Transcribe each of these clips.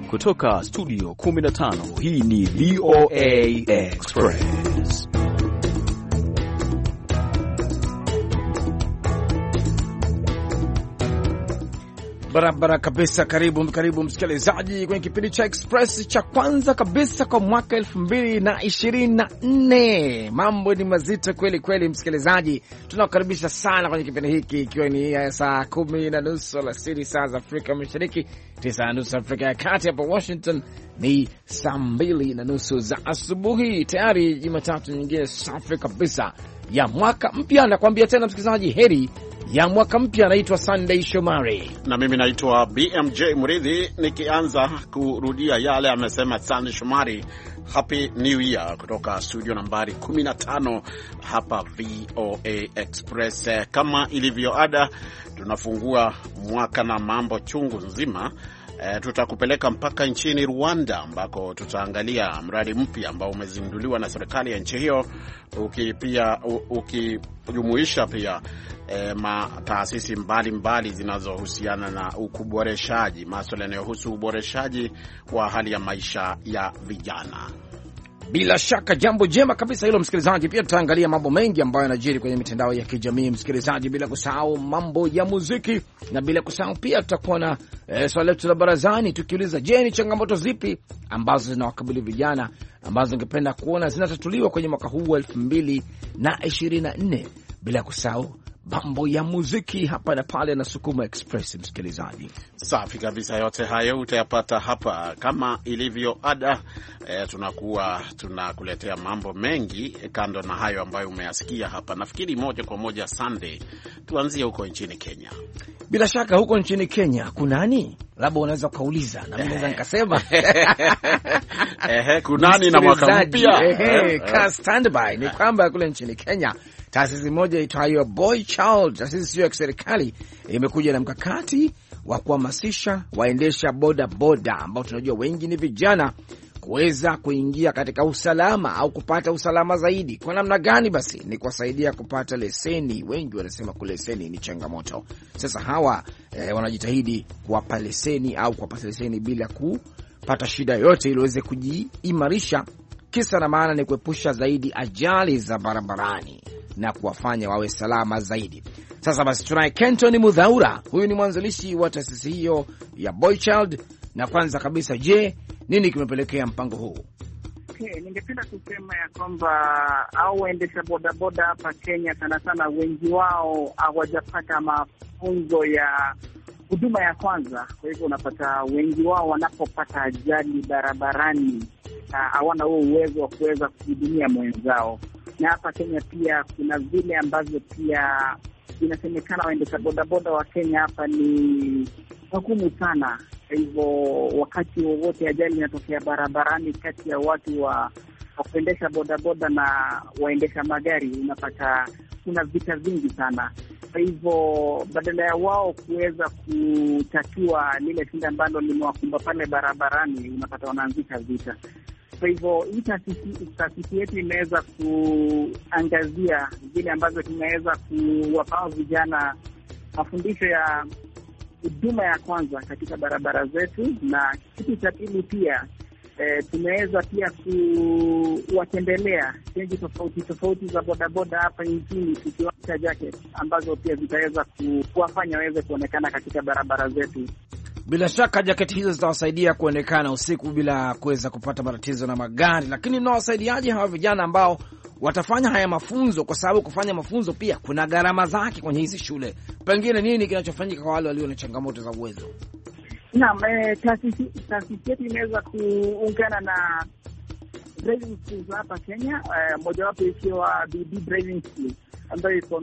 Kutoka studio 15, hii ni VOA Express. Barabara kabisa. Karibu msikilizaji kwenye kipindi cha Express cha kwanza kabisa kwa mwaka 2024. Mambo ni mazito kweli kweli msikilizaji. Tunakukaribisha sana kwenye kipindi hiki ikiwa ni saa 10:30 alasiri saa za Afrika Mashariki, 9:30 Afrika ya Kati. Hapa Washington ni saa 2:30 za asubuhi. Tayari Jumatatu nyingine safi kabisa ya mwaka mpya. Nakwambia tena msikilizaji, heri ya mwaka mpya. Anaitwa Sunday Shomari na mimi naitwa BMJ Muridhi, nikianza kurudia yale amesema Sunday Shomari. Happy New Year kutoka studio nambari 15 hapa VOA Express. Kama ilivyo ada, tunafungua mwaka na mambo chungu nzima. Tutakupeleka mpaka nchini Rwanda ambako tutaangalia mradi mpya ambao umezinduliwa na serikali ya nchi hiyo, ukijumuisha pia taasisi mbalimbali zinazohusiana na ukuboreshaji, masuala yanayohusu uboreshaji wa hali ya maisha ya vijana. Bila shaka jambo jema kabisa hilo msikilizaji. Pia tutaangalia mambo mengi ambayo yanajiri kwenye mitandao ya kijamii msikilizaji, bila kusahau mambo ya muziki, na bila kusahau pia tutakuwa na swali letu la barazani tukiuliza, je, ni changamoto zipi ambazo zinawakabili vijana ambazo ungependa kuona zinatatuliwa kwenye mwaka huu wa 2024. Bila kusahau mambo ya muziki hapa na pale na Sukuma Express msikilizaji. Safi kabisa, yote hayo utayapata hapa kama ilivyo ada. Tunakuletea mambo mengi kando na hayo ambayo umeyasikia hapa. Nafikiri moja kwa moja Sunday, tuanzie huko nchini Kenya. Bila shaka huko nchini Kenya kunani? Labda unaweza kauliza na mimi naweza nikasema kunani na mwaka mpya. Ka standby ni kwamba kule nchini Kenya taasisi moja itwayo Boy Child, taasisi sio ya serikali, imekuja na mkakati wa kuhamasisha waendesha boda boda ambao tunajua wengi ni vijana kuweza kuingia katika usalama au kupata usalama zaidi. Kwa namna gani? Basi ni kuwasaidia kupata leseni. Wengi wanasema leseni ni changamoto. Sasa hawa wanajitahidi kuwapa leseni au kuwapata leseni bila kupata shida yote, ili waweze kujiimarisha. Kisa na maana ni kuepusha zaidi ajali za barabarani na kuwafanya wawe salama zaidi. Sasa basi tunaye Kenton Mudhaura, huyu ni mwanzilishi wa taasisi hiyo ya Boy Child. Na kwanza kabisa, je, nini kimepelekea mpango huu? Ningependa kusema ya kwamba au waendesha bodaboda hapa Kenya sana sana wengi wao hawajapata mafunzo ya huduma ya kwanza. Kwa hivyo unapata wengi wao wanapopata ajali barabarani hawana huo uwezo wa kuweza kuhudumia mwenzao. Na hapa Kenya pia kuna vile ambavyo pia inasemekana waendesha bodaboda wa Kenya hapa ni hukumu sana. Kwa hivyo wakati wowote ajali inatokea barabarani kati ya watu wa kuendesha bodaboda na waendesha magari, unapata kuna vita vingi sana. Kwa hivyo badala ya wao kuweza kutatua lile shida ambalo limewakumba pale barabarani, unapata wanaanzisha vita. Kwa hivyo hii taasisi yetu imeweza kuangazia vile ambavyo tunaweza kuwapa vijana mafundisho ya huduma ya kwanza katika barabara zetu, na kitu cha pili pia tumeweza pia kuwatembelea stendi tofauti za bodaboda hapa nchini, tukiwacha jacket ambazo pia zitaweza kuwafanya waweze kuonekana katika barabara zetu. Bila shaka jaketi hizo zitawasaidia kuonekana usiku bila kuweza kupata matatizo na magari. Lakini mnawasaidiaje hawa vijana ambao watafanya haya mafunzo? Kwa sababu kufanya mafunzo pia kuna gharama zake kwenye hizi shule. Pengine nini kinachofanyika kwa wale walio na changamoto za uwezo? Naam, taasisi yetu imeweza kuungana na driving schools hapa Kenya, mojawapo ikiwa BD Driving School ambayo iko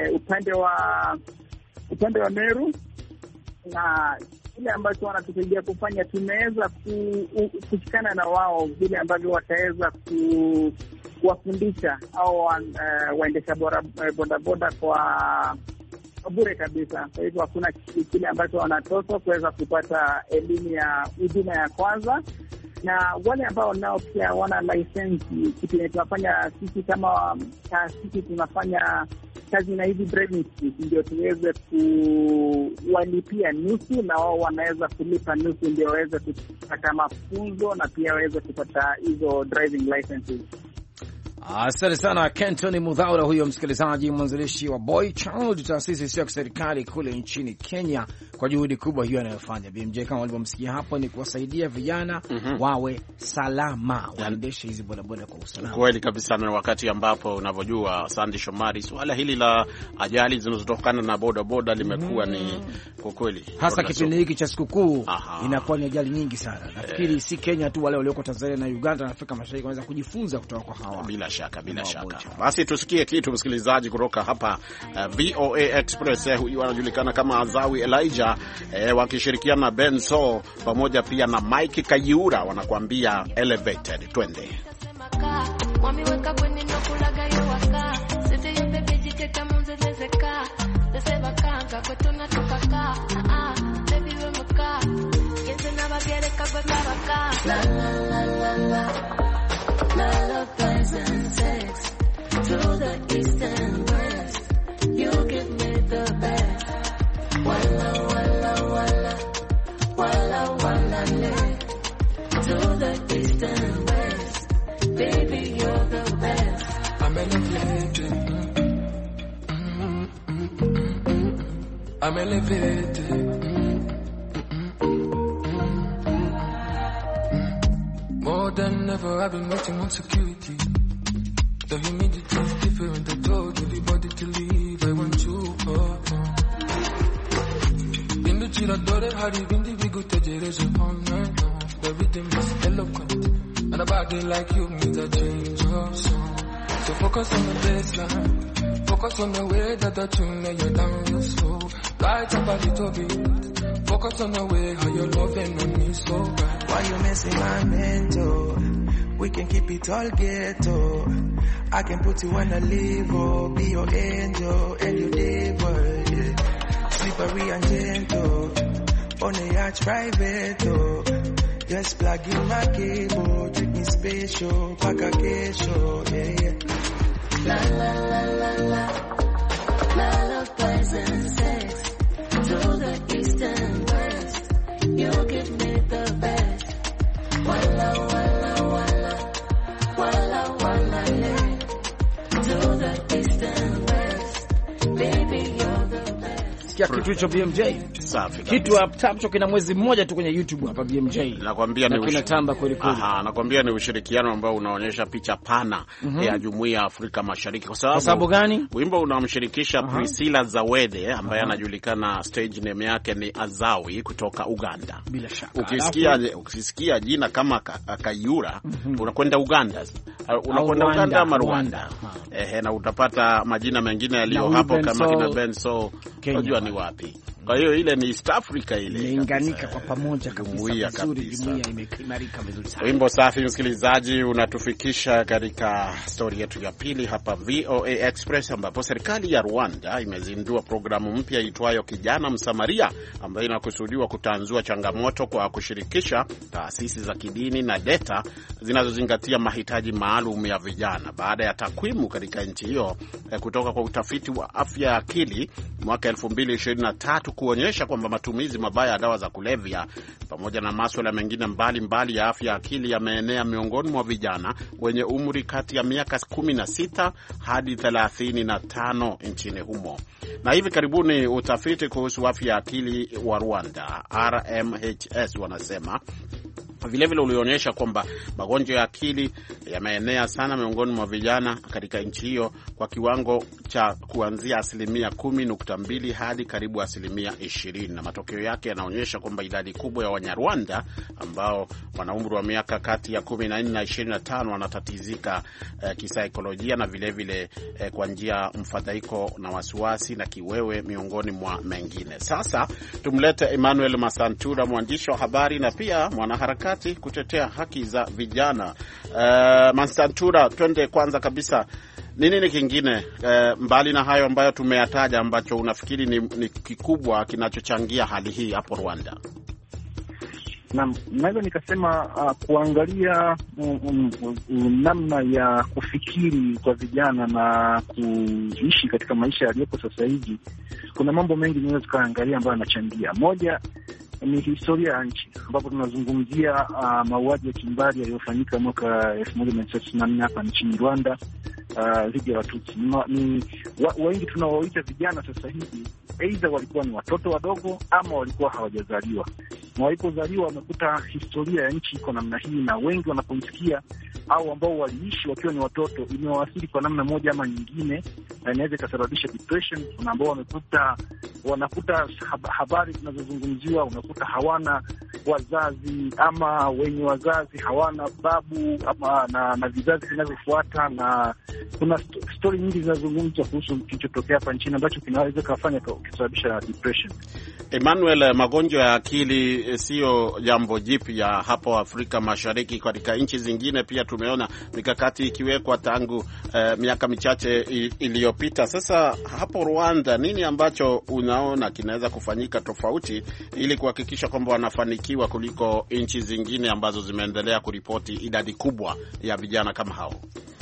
upande wa Meru, na ile ambacho wanatusaidia kufanya, tumeweza kushikana na wao vile ambavyo wataweza kuwafundisha au waendesha bodaboda kwa bure kabisa. Kwa hivyo hakuna kile ambacho wanatoswa kuweza kupata elimu ya huduma ya kwanza. Na wale ambao nao pia wana lisensi, kitu tunafanya sisi kama taasisi, tunafanya kazi na hizi driving schools, ndio tuweze kuwalipia nusu na wao wanaweza kulipa nusu, ndio waweze kupata mafunzo na pia waweze kupata hizo driving licenses. Asante sana Kenton Mudhaura, huyo msikilizaji, mwanzilishi wa Boy Child, taasisi isiyo ya kiserikali kule nchini Kenya, kwa juhudi kubwa hiyo anayofanya. BMJ, kama walivyomsikia hapo, ni kuwasaidia vijana wawe salama, waendeshe hizi bodaboda kwa usalama. Kweli kabisa, na wakati ambapo unavyojua Sandy Shomari, swala hili la ajali zinazotokana na bodaboda limekuwa ni kwa kweli, hasa kipindi hiki cha sikukuu inakuwa ni ajali nyingi sana. Nafikiri si Kenya tu, wale walioko Tanzania na Uganda na Afrika Mashariki wanaweza kujifunza kutoka kwa hawa. Bila shaka. Basi tusikie kitu, msikilizaji, kutoka hapa VOA Express. Huyu anajulikana kama Azawi Elijah, wakishirikiana na Ben Soul pamoja pia na Mike Kayiura, wanakuambia Elevated. Twende. To the east and west, you give me the best. Walla, walla, walla, walla, walla, le. To the east and west, baby, you're the best. I'm elevated. I'm elevated. More than ever, I've been waiting on security. The humidity is different, I told everybody to leave, I want to pop on. In the chill, I thought I had it, in the big good generation all night long. The rhythm is eloquent, and a body like you means a change of song. So focus on the baseline, focus on the way that the tune and you're down real slow. Light up a little bit, focus on the way how you're loving on me so bad. Why you messing my mental? We can keep it all ghetto. I can put you on a level, be your angel and your devil, yeah. Slippery and gentle, on a yacht private, oh. Just plug in my cable, treat me special, pack a kesho, yeah, yeah. La la la la la, la la boys and sex, to the east and west, you give me the best. Walla walla walla, walla walla le. To the east and west, baby you're the best. Sikia kitu hicho BMJ. Safi. Kitu hapo kina mwezi mmoja tu kwenye YouTube hapa BMJ. Nakwambia ni kinatamba kweli kweli. Nakwambia ni ushirikiano ambao unaonyesha picha pana ya Jumuiya ya Afrika Mashariki. Kwa sababu gani? Wimbo unamshirikisha Priscilla Zawede ambaye anajulikana, stage name yake ni Azawi kutoka Uganda. Bila shaka. Ukisikia jina kama Kayiura, unakwenda Uganda. Unakwenda Uganda ama Rwanda. Na utapata majina mengine yaliyo hapo kama kina Ben Soul. Unajua ni wapi. Kwa hiyo ile ni East Africa ile. Inaunganika kwa pamoja kabisa. Jumuiya imeimarika vizuri sana. Wimbo safi, msikilizaji, unatufikisha katika story yetu ya pili hapa VOA Express, ambapo serikali ya Rwanda imezindua programu mpya itwayo Kijana Msamaria, ambayo inakusudiwa kutanzua changamoto kwa kushirikisha taasisi za kidini na data zinazozingatia mahitaji maalum ya vijana, baada ya takwimu katika nchi hiyo kutoka kwa utafiti wa afya ya akili mwaka 2023 kuonyesha kwamba matumizi mabaya ya dawa za kulevya pamoja na masuala mengine mbalimbali ya afya ya akili yameenea miongoni mwa vijana wenye umri kati ya miaka 16 hadi 35 nchini humo. Na hivi karibuni utafiti kuhusu afya ya akili wa Rwanda, RMHS wanasema, vilevile ulionyesha kwamba magonjwa ya akili yameenea sana miongoni mwa vijana katika nchi hiyo kwa kiwango cha kuanzia 10.2 hadi karibu 20%, na matokeo yake yanaonyesha kwamba idadi kubwa ya Wanyarwanda ambao wana umri wa miaka kati ya 14 na 25 wanatatizika kisaikolojia na vilevile kwa njia mfadhaiko na wasiwasi na kiwewe miongoni mwa mengine. Sasa tumlete Emmanuel Masantura, mwandishi wa habari na pia mwanaharakati kutetea haki za vijana. Masantura, twende kwanza kabisa, nini kingine mbali na hayo ambayo tumeyataja ambacho unafikiri ni kikubwa kinachochangia hali hii hapo Rwanda? Na naweza nikasema kuangalia namna ya kufikiri kwa vijana na kuishi katika maisha yaliyopo sasa hivi, kuna mambo mengi tunaweza tukaangalia ambayo yanachangia. Moja ni historia ya nchi, ambapo tunazungumzia mauaji ya kimbari yaliyofanyika mwaka 1994 hapa nchini Rwanda dhidi ya Watutsi. Ni wengi tunaoita vijana sasa hivi, aidha walikuwa ni watoto wadogo ama walikuwa hawajazaliwa, na walipozaliwa wamekuta historia ya nchi iko namna hii, na wengi wanapoisikia au ambao waliishi wakiwa ni watoto, imewaathiri kwa namna moja ama nyingine, na inaweza ikasababisha depression. Kuna ambao wanakuta habari zinazozungumziwa, unakuta hawana wazazi ama wenye wazazi hawana babu ama na vizazi vinavyofuata, na kuna story nyingi zinazozungumzwa kuhusu kilichotokea hapa nchini ambacho kinaweza kufanya kusababisha depression. Emmanuel, magonjwa ya akili sio jambo jipya hapo Afrika Mashariki. Katika nchi zingine pia tumeona mikakati ikiwekwa tangu miaka michache iliyopita. Sasa hapo Rwanda, nini ambacho unaona kinaweza kufanyika tofauti ili kuhakikisha kwamba wanafanikiwa kuliko nchi zingine ambazo zimeendelea kuripoti idadi kubwa ya vijana kama hao?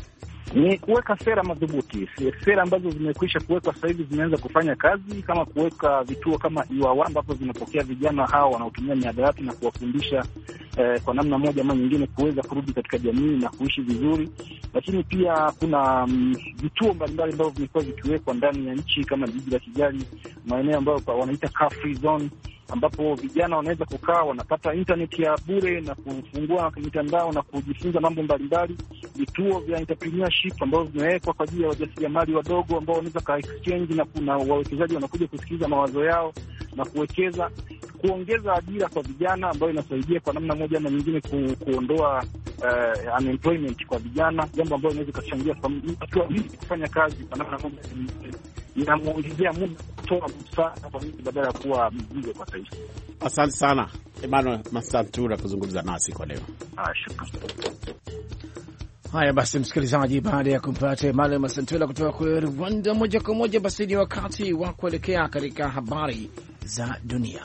Ni kuweka sera madhubuti. Sera ambazo zimekwisha kuwekwa sasa hivi zimeanza kufanya kazi, kama kuweka vituo kama Iwawa ambapo zinapokea vijana hao wanaotumia mihadarati na kuwafundisha kwa namna moja ama nyingine kuweza kurudi katika jamii na kuishi vizuri. Lakini pia kuna vituo mbalimbali ambavyo vimekuwa vikiwekwa ndani ya nchi kama jiji la Kigali, maeneo ambayo wanaita car free zone, ambapo vijana wanaweza kukaa, wanapata internet ya bure na kufungua mitandao na kujifunza mambo mbalimbali. Vituo vya entrepreneurship ambavyo vimewekwa kwa ajili ya wajasiriamali wadogo ambao wanaweza ka exchange na kuna wawekezaji wanakuja kusikiliza mawazo yao na kuwekeza, kuongeza ajira kwa vijana, ambayo inasaidia kwa namna moja ama nyingine kuondoa unemployment kwa vijana, jambo ambalo linaweza kuchangia kwa kufanya kazi kwa namna moja inamuongezea muda kutoa msaada kwa mtu badala ya kuwa mzigo kwa taifa. Asante sana Emmanuel Masantura kuzungumza nasi kwa leo. Shukrani. Haya basi, msikilizaji, baada ya kumpata Emmanuel Masantura kutoka kule Rwanda moja kwa moja, basi ni wakati wa kuelekea katika habari za dunia.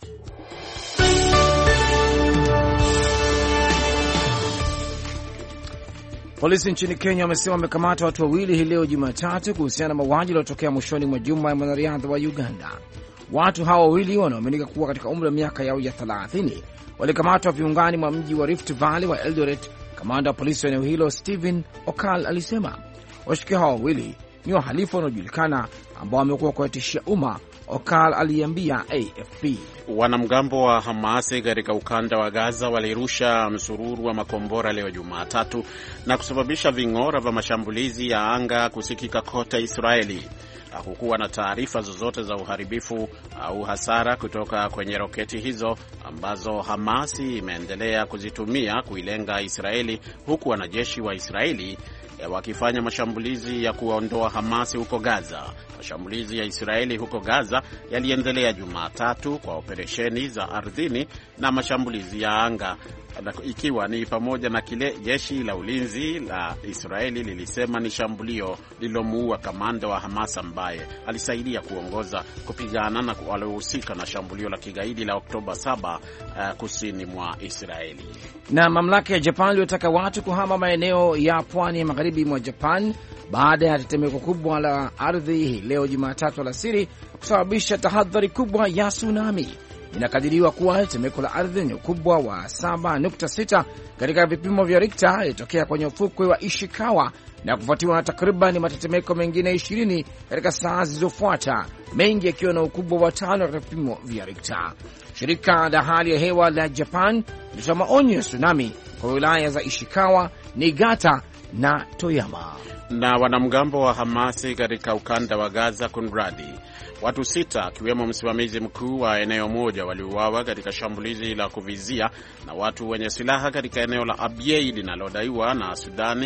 Polisi nchini Kenya wamesema wamekamata watu wawili hii leo Jumatatu kuhusiana na mauaji yaliyotokea mwishoni mwa juma ya mwanariadha wa Uganda. Watu hao wawili wanaoaminika kuwa katika umri wa miaka yao ya 30 walikamatwa viungani mwa mji wa Rift Valley wa Eldoret. Kamanda wa polisi wa eneo hilo Stephen Okal alisema washukiwa hao wawili ni wahalifu wanaojulikana ambao wamekuwa kuwatishia umma. Okal aliambia AFP wanamgambo wa Hamasi katika ukanda wa Gaza walirusha msururu wa makombora leo Jumatatu na kusababisha ving'ora vya mashambulizi ya anga kusikika kote Israeli. Hakukuwa na taarifa zozote za uharibifu au hasara kutoka kwenye roketi hizo ambazo Hamasi imeendelea kuzitumia kuilenga Israeli, huku wanajeshi wa Israeli wakifanya mashambulizi ya kuondoa Hamasi huko Gaza. Mashambulizi ya Israeli huko Gaza yaliendelea Jumatatu kwa operesheni za ardhini na mashambulizi ya anga, ikiwa ni pamoja na kile jeshi la ulinzi la Israeli lilisema ni shambulio lilomuua kamanda wa Hamas ambaye alisaidia kuongoza kupigana na waliohusika na shambulio la kigaidi la Oktoba 7 kusini mwa Israeli. Na mamlaka ya Japan iliyotaka watu kuhama maeneo ya pwani ya magharibi mwa Japan baada ya tetemeko kubwa la ardhi leo Jumatatu alasiri kusababisha tahadhari kubwa ya tsunami. Inakadiriwa kuwa tetemeko la ardhi lenye ukubwa wa 7.6 katika vipimo vya Richter ilitokea kwenye ufukwe wa Ishikawa na kufuatiwa na takriban matetemeko mengine 20 katika saa zilizofuata, mengi yakiwa na ukubwa wa 5 katika vipimo vya Richter. Shirika la hali ya hewa la Japan lilitoa maonyo ya tsunami kwa wilaya za Ishikawa, Niigata na Toyama. Na wanamgambo wa Hamasi katika ukanda wa Gaza kunradi watu 6 akiwemo msimamizi mkuu wa eneo moja waliuawa katika shambulizi la kuvizia na watu wenye silaha katika eneo la Abyei linalodaiwa na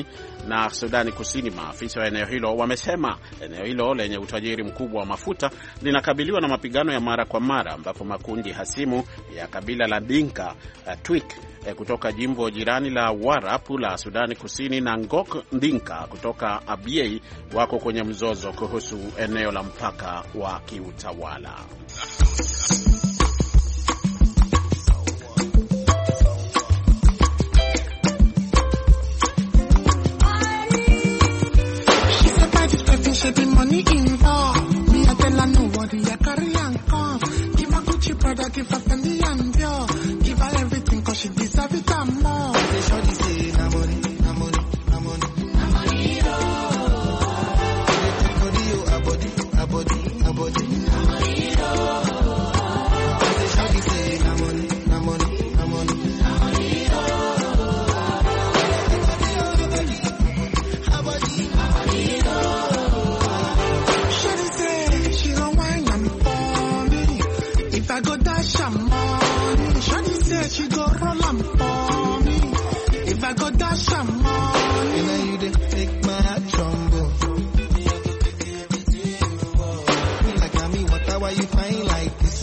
Sudani Kusini. Maafisa wa eneo hilo wamesema eneo hilo lenye utajiri mkubwa wa mafuta linakabiliwa na mapigano ya mara kwa mara, ambapo makundi hasimu ya kabila la Dinka Twik kutoka jimbo jirani la Warap la Sudani Kusini na Ngok Dinka kutoka Abyei wako kwenye mzozo kuhusu eneo la mpaka wa kiutawala. dash her money, Shawty said she go roll am for me. If I go dash her money, now you dey take my jumbo. Like me, why you fine like this?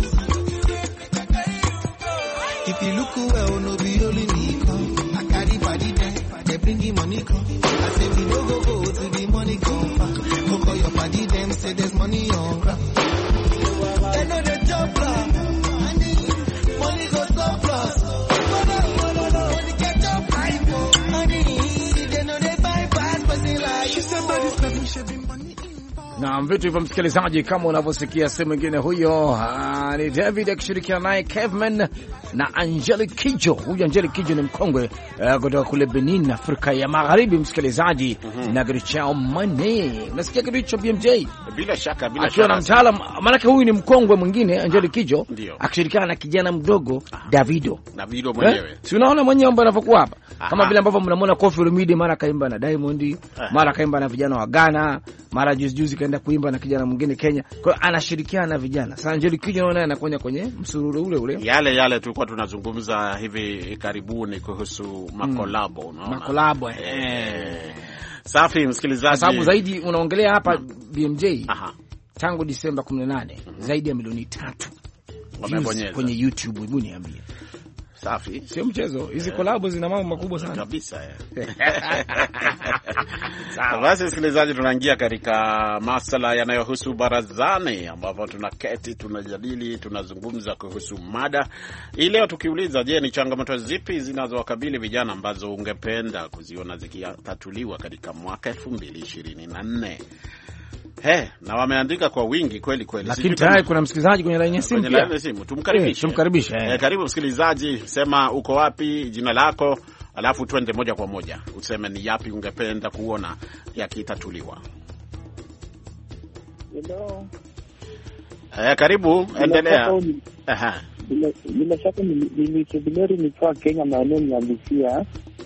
If you look well, no be only me come. I carry body there, they bring you money come. I say we no go to the money come. Go call your body them, say there's money on ground. They know the job plan. Money go surplus. Money get up high for money. They know they buy fast, but they like. She said, but it's nothing, should be money. Na vitu hivyo msikilizaji, kama unavyosikia sehemu nyingine, huyo ni David akishirikiana naye Kevman na Angelique Kidjo. Huyu Angelique Kidjo ni mkongwe kutoka kule Benin, Afrika ya Magharibi, msikilizaji. Na kitu chao Money. Unasikia kitu hicho BMJ? Bila shaka, akiwa na mtaalamu, maana huyu ni mkongwe mwingine Angelique Kidjo akishirikiana na kijana mdogo Davido mwenyewe. Si unaona mwenyewe mambo yanavyokuwa hapa? Kama vile ambavyo mnamwona Koffi Olomide mara kaimba na Diamond, mara kaimba na vijana wa Ghana, mara juzi kaenda kuimba na kijana mwingine Kenya. Kwa hiyo anashirikiana na vijana. Sasa Angelique Kidjo naona anakwenda kwenye msururu ule yale tulikuwa tunazungumza hivi karibuni kuhusu makolabo, unaona makolabo. Safi msikilizaji, sababu zaidi unaongelea hapa BMJ. Tangu Disemba 18 zaidi ya milioni 3 wamebonyeza kwenye YouTube. Hebu niambie. Safi, sio mchezo. Hizi collabo zina mambo makubwa sana kabisa. Basi msikilizaji, tunaingia katika masuala yanayohusu barazani, ambapo tunaketi, tunajadili, tunazungumza kuhusu mada hii leo, tukiuliza, je, ni changamoto zipi zinazowakabili vijana ambazo ungependa kuziona zikitatuliwa katika mwaka 2024? Na wameandika kwa wingi kweli. Lakini tayari kuna msikilizaji kwenye line ya simu. Kwenye line ya simu tumkaribishe. Karibu msikilizaji, sema uko wapi, jina lako, alafu twende moja kwa moja useme ni yapi ungependa kuona yakitatuliwa. Hello. Karibu, endelea. Bila shaka nilisubiri nikiwa Kenya, maeneo ya Busia.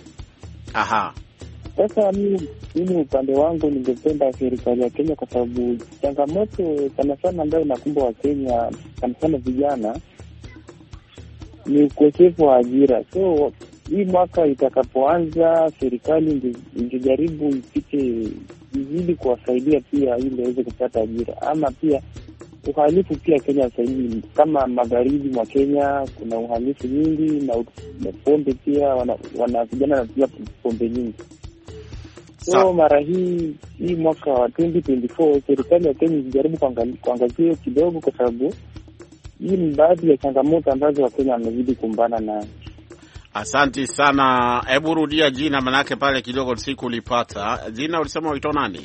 Sasa mimi upande wangu ningependa serikali ya Kenya, kwa sababu changamoto sana sana ambayo inakumba wa Kenya sana sana vijana ni ukosefu wa ajira. So hii mwaka itakapoanza, serikali ingejaribu ipite izidi kuwasaidia pia ili waweze kupata ajira. Ama pia uhalifu pia Kenya sasa hivi, kama magharibi mwa Kenya kuna uhalifu nyingi, na pombe pia wana vijana na pia pombe nyingi. So mara hii mwaka wa 2024 serikali ya Kenya inajaribu kuangazia kidogo, kwa sababu hii ni baadhi ya changamoto ambazo Wakenya wamezidi kumbana na. Asante sana. Hebu rudia jina, manake pale kidogo siku ulipata. Jina ulisema uito nani?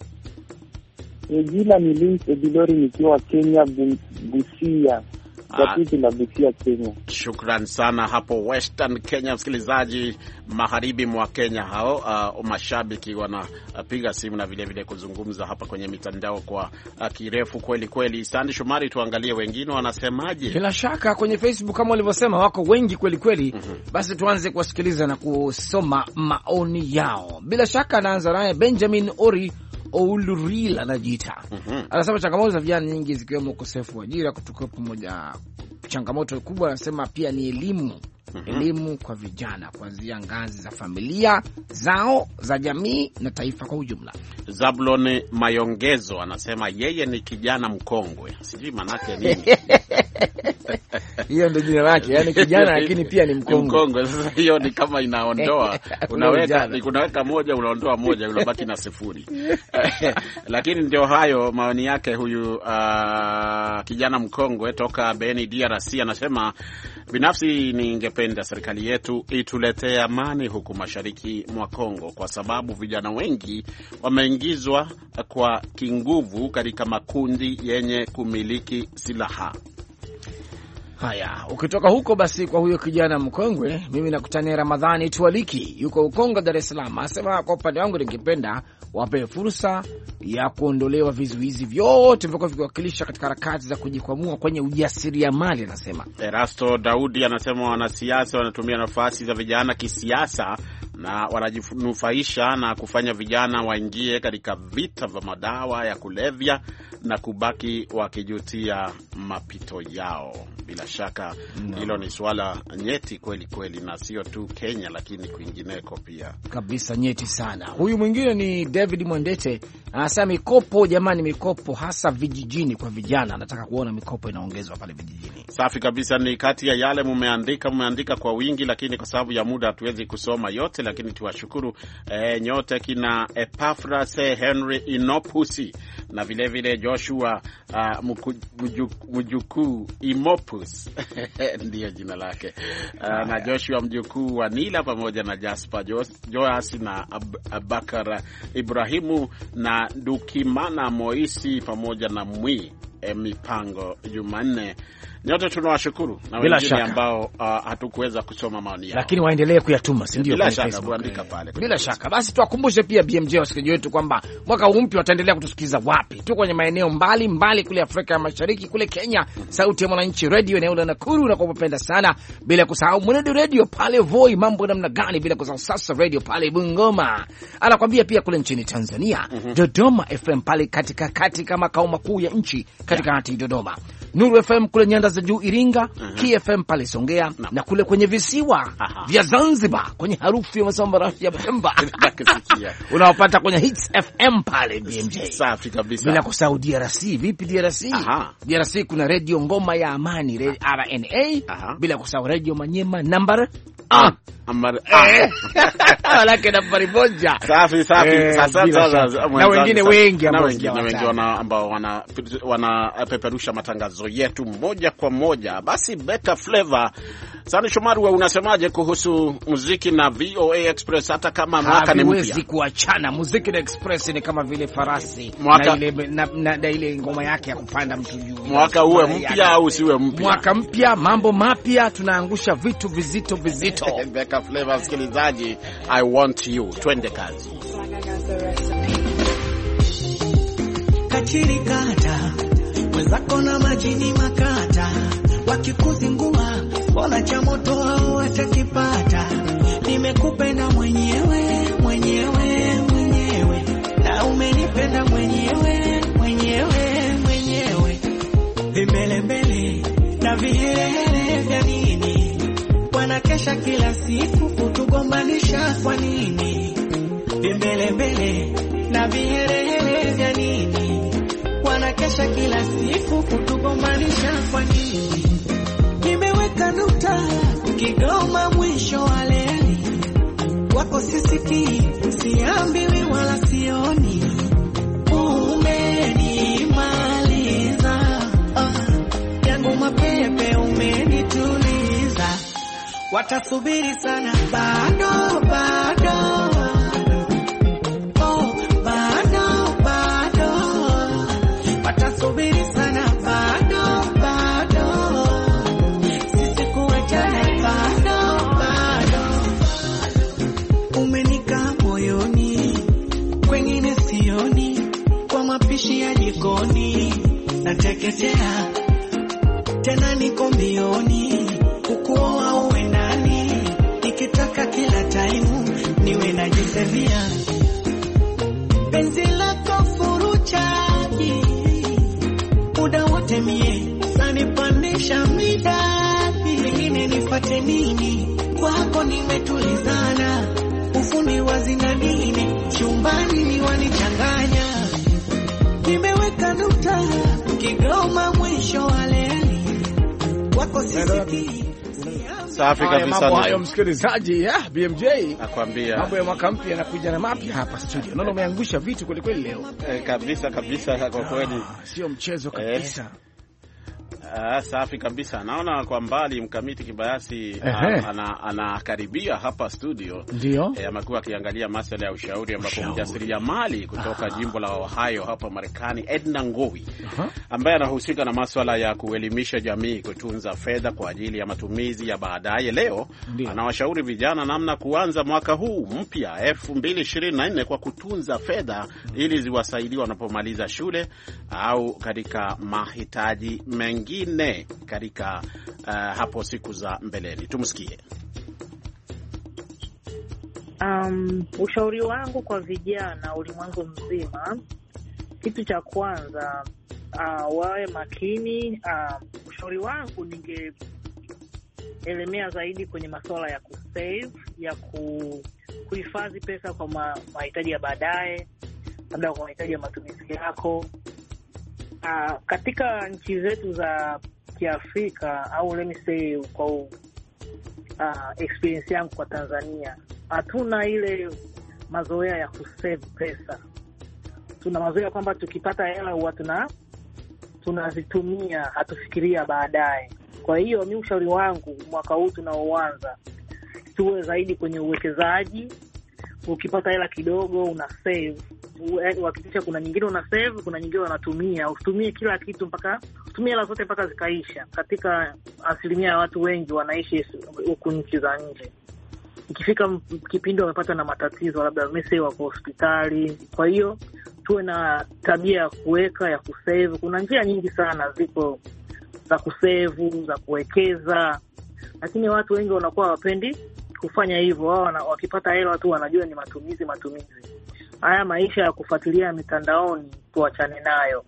Jina ni Luis Edilori, nikiwa Kenya, Busia. La Busia, Kenya. Shukran sana hapo Western Kenya. Msikilizaji, magharibi mwa Kenya hao mashabiki wanapiga simu na vile kuzungumza hapa kwenye mitandao kwa kirefu kweli. Sandi Shumari, tuangalie wengine wanasemaje. Bila shaka kwenye Facebook kama walivyosema wako wengi kweli. Basi tuanze kuwasikiliza na kusoma maoni yao. Bila shaka anaanza naye Benjamin Ori Oulurila anajiita. Anasema changamoto za vijana nyingi zikiwemo ukosefu wa ajira, kutokuwepo moja. Changamoto kubwa anasema pia ni elimu. Elimu kwa vijana kuanzia ngazi za familia zao, za jamii na taifa kwa ujumla. Zablon Mayongezo anasema yeye ni kijana mkongwe. Sijui manake nini. Hiyo ndio jina lake, yani kijana lakini pia ni mkongwe. Sasa hiyo ni kama inaondoa, unaweka moja unaondoa moja, unabaki na sifuri. Lakini ndio hayo maoni yake huyu kijana mkongwe toka Beni DRC. Anasema binafsi ningependa serikali yetu ituletee amani huku mashariki mwa Kongo, kwa sababu vijana wengi wameingizwa kwa kinguvu katika makundi yenye kumiliki silaha. Haya, ukitoka huko basi kwa huyo kijana mkongwe, mimi nakutania Ramadhani Tualiki, yuko Ukonga, Dar es Salaam. Anasema kwa upande wangu ningependa wape fursa ya kuondolewa vizuizi vyote vilivyokuwa vikiwakilisha katika harakati za kujikwamua kwenye ujasiriamali. Anasema Erasto Daudi anasema wanasiasa wanatumia nafasi za vijana kisiasa na wanajinufaisha na kufanya vijana waingie katika vita vya madawa ya kulevya na kubaki wakijutia mapito yao. Bila shaka hilo ni swala nyeti kweli kweli, na sio tu Kenya lakini kwingineko pia. Kabisa nyeti sana. Huyu mwingine ni David Mwendete, anasema mikopo, jamani, mikopo hasa vijijini kwa vijana, anataka kuona mikopo inaongezwa pale vijijini. Safi kabisa, ni kati ya yale mumeandika kwa wingi, lakini kwa sababu ya muda hatuwezi kusoma yote, lakini tuwashukuru nyote, kina Epaphras Henry Inopusi na vile vile Joshua mjukuu Imopus ndiyo jina lake, na Joshua mjukuu wa Nila, pamoja na Jasper Joas na Abakar Ibrahimu na Dukimana Moisi, pamoja na Mwi Mipango Jumanne. Nyote tunawashukuru, na wengine ambao hatukuweza kusoma maoni yao, lakini waendelee kuyatuma, si ndio? Bila shaka kuandika pale. Bila shaka basi tuwakumbushe pia BMJ wasikilizaji wetu kwamba mwaka huu mpya wataendelea kutusikiliza wapi? Tu kwenye maeneo mbali kule Afrika ya Mashariki, kule Kenya, Sauti ya Mwananchi Radio eneo la Nakuru na kupenda sana, bila kusahau Mwenedu Radio pale Voi, mambo namna gani, bila kusahau Sasa Radio pale Bungoma. Anakuambia pia kule nchini Tanzania, Dodoma FM pale katika makao makuu ya nchi katikati Dodoma, Nuru FM kule nyanda za juu Iringa, KFM pale Songea, na kule kwenye visiwa vya Zanzibar kwenye harufu ya masamba ya Pemba unaopata kwenye Hits FM pale BMJ. Safi kabisa. Bila kusahau DRC. Vipi DRC? DRC kuna Radio Ngoma ya Amani RNA, bila kusahau Radio Manyema number lake nambari moja. Safi. Sasa na wengine wengi ambao wanapeperusha matangazo yetu moja kwa moja. Basi Beta Flavor, Sani Shomari, wewe unasemaje kuhusu muziki na VOA Express? Hata kama mwaka ni mpya, huwezi kuachana. Muziki na Express ni kama vile farasi na ile ngoma yake ya kupanda mtu juu. Mwaka uwe mpya au usiwe mpya, mwaka mpya, mambo mapya, tunaangusha vitu vizito. Beta Flavor, msikilizaji, I want you. Twende kazi. Kachiri kata wezako na majini makata, wakikuzingua mbona cha moto au watakipata. Nimekupenda mwenyewe na umenipenda mwenyewe mbele na viherehere vya nini, wanakesha kila siku kutugombanisha kwa nini? Mbele na viherehere vya nini, wanakesha kila siku kutugombanisha kwa nini? Nimeweka nukta Kigoma mwisho wa leli, wako sisiki, siambiwi wala sioni. Umenimaliza yangu mapepe, umenituliza. Watasubiri sana bado watasubiri sana bado sisi kuachana bado umenika moyoni, kwengine sioni, kwa mapishi ya jikoni nateketea, tena niko mbioni kukuoa uwe ndani, nikitaka kila time niwe najisevia. Penzi lako furuchaji muda wote mie sanipandisha midadi, mingine nipate nini? Kwako nimetulizana, ufundi wazina nini, chumbani ni wanichanganya. Nimeweka nukta Kigoma mwisho wa leli, wako sisiki. Safi kabisa. Mambo hayo msikilizaji, BMJ nakwambia, mambo ya mwaka mpya yanakuja na mapya hapa studio. Naona umeangusha vitu kweli kweli leo. Kabisa kwa kweli. Sio mchezo kabisa. Safi kabisa. Naona kwa mbali Mkamiti Kibayasi anakaribia hapa studio. Ndio. Amekuwa akiangalia masuala ya ushauri, ambapo mjasiriamali kutoka jimbo la Ohio hapa Marekani, Edna Ngowi, ambaye anahusika na masuala ya kuelimisha jamii kutunza fedha kwa ajili ya matumizi ya baadaye, leo anawashauri vijana namna kuanza mwaka huu mpya 2024 kwa kutunza fedha ili ziwasaidie wanapomaliza shule au katika mahitaji mengine katika hapo siku za mbeleni. Tumsikie. Ushauri wangu kwa vijana ulimwengu mzima, kitu cha kwanza wawe makini. ushauri wangu ningeelemea zaidi kwenye masuala ya kusave, ya kuhifadhi pesa kwa mahitaji ya baadaye, labda kwa mahitaji ya matumizi yako. Katika nchi zetu za Kiafrika, au let me say kwa experience yangu kwa Tanzania, hatuna ile mazoea ya kusave pesa. Tuna mazoea kwamba tukipata hela huwa tunazitumia, hatufikiria baadaye. Kwa hiyo mimi ushauri wangu mwaka huu tunaoanza, tuwe zaidi kwenye uwekezaji. Ukipata hela kidogo una save, uhakikisha kuna nyingine una save, kuna nyingine unatumia. Usitumie kila kitu utumie hela zote mpaka zikaisha. Katika asilimia ya watu wengi wanaishi huku nchi za nje, ikifika kipindi wamepata na matatizo, labda mimi wako hospitali. Kwa hiyo tuwe na tabia ya kuweka, ya kusave. Kuna njia nyingi sana ziko za kusave, za kuwekeza, lakini watu wengi wanakuwa hawapendi kufanya hivyo. Wao wakipata hela tu wanajua ni matumizi. Haya maisha ya kufuatilia mitandaoni tuachane nayo.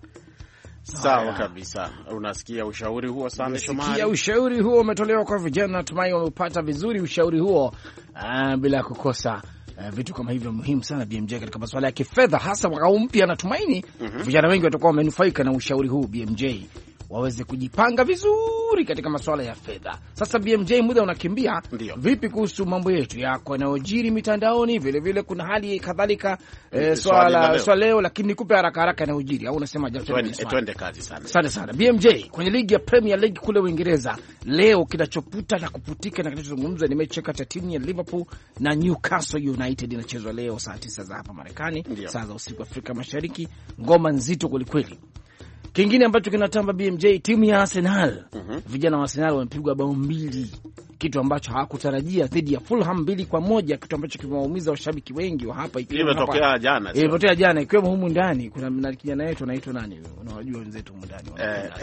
Sawa kabisa. Unasikia ushauri huo, Sande Shomari? Unasikia ushauri huo umetolewa kwa vijana. Natumai wameupata vizuri ushauri huo, bila kukosa vitu kama hivyo muhimu sana BMJ katika masuala ya kifedha, hasa mwaka huu mpya. Natumaini vijana wengi watakuwa wamenufaika na ushauri huu BMJ, waweze kujipanga vizuri katika masuala ya fedha. Sasa BMJ, muda unakimbia. Ndiyo. Vipi kuhusu mambo yetu yako yanayojiri mitandaoni? Vile vile kuna hali kadhalika swala leo, lakini nikupe haraka yanayojiri, au unasema twende kazi sana. Asante sana BMJ. Kwenye ligi ya Premier League kule Uingereza leo, kinachoputa na kuputika na kinachozungumzwa ni mechi kati ya timu ya Liverpool na Newcastle United, inachezwa leo saa 9 za hapa Marekani, saa za usiku Afrika Mashariki. Ngoma nzito kweli kweli. Kingine ambacho kinatamba BMJ, timu ya Arsenal. Vijana wa Arsenal wamepigwa bao 2, kitu ambacho hawakutarajia, dhidi ya Fulham 2-1, kitu ambacho kimewaumiza washabiki wengi wa hapa. Imetokea jana, ikiwemo humu ndani kuna kijana wetu anaitwa nani, unawajua wenzetu humu ndani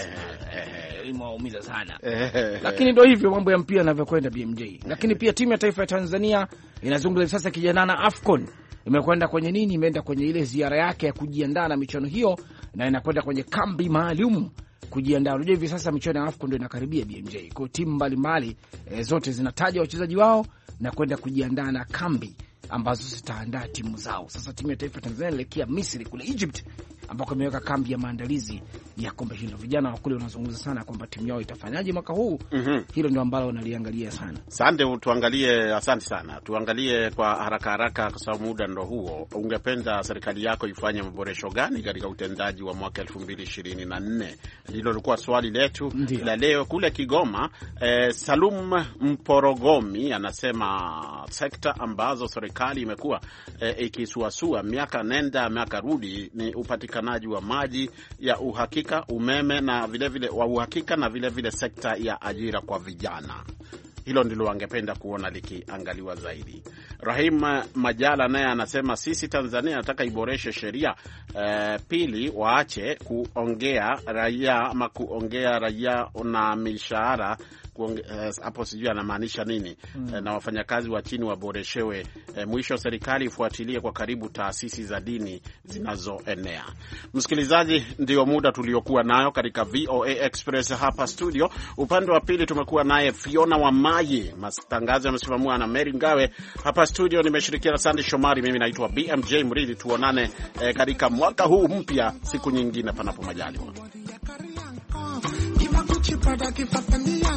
imewaumiza sana. Lakini ndio hivyo mambo ya mpira yanavyokwenda BMJ. Lakini pia timu ya taifa ya Tanzania inazungumza sasa kijana na AFCON. Imekwenda kwenye nini? Imeenda kwenye ile ziara yake ya kujiandaa na michuano hiyo, na inakwenda kwenye kambi maalum kujiandaa. Unajua hivi sasa michuano ya AFCON ndio inakaribia BMJ. Kwa timu mbalimbali zote zinataja wachezaji wao na kwenda kujiandaa na kambi ambazo zitaandaa timu zao. Sasa timu ya taifa Tanzania inaelekea Misri kule Egypt, ambako imeweka kambi ya maandalizi ya kombe hilo. Vijana wa kule wanazungumza sana kwamba timu yao itafanyaje mwaka huu. Hilo ndio ambalo wanaliangalia sana. Asante sana. Tuangalie kwa haraka kwa sababu muda ndo huo. Ungependa serikali yako ifanye maboresho gani katika utendaji wa mwaka 2024? Hilo lilikuwa swali letu la leo. Kule Kigoma, Salum Mporogomi anasema sekta ambazo serikali imekuwa ikisuasua miaka nenda miaka rudi ni upatikanaji wa maji ya uhakika, umeme na vile wa uhakika, na vile sekta ya ajira kwa vijana. Hilo ndilo wangependa kuona likiangaliwa zaidi. Rahim Majala naye anasema sisi Tanzania nataka iboreshe sheria. Pili, waache kuongea raia na mishahara. Hapo sijui anamaanisha nini. Na wafanyakazi wa chini waboreshewe. Mwisho, serikali ifuatilie kwa karibu taasisi za dini zinazoenea. Msikilizaji, ndio muda tuliokuwa nayo katika VOA Express hapa studio. Upande wa pili tumekuwa naye Fiona Wamayi. Matangazo yamesimamiwa na Mary Ngawe. Hapa studio nimeshirikiana na Sandy Shomari. Mimi naitwa BMJ Mridhi. Tuonane katika mwaka huu mpya siku nyingine panapo majaliwa.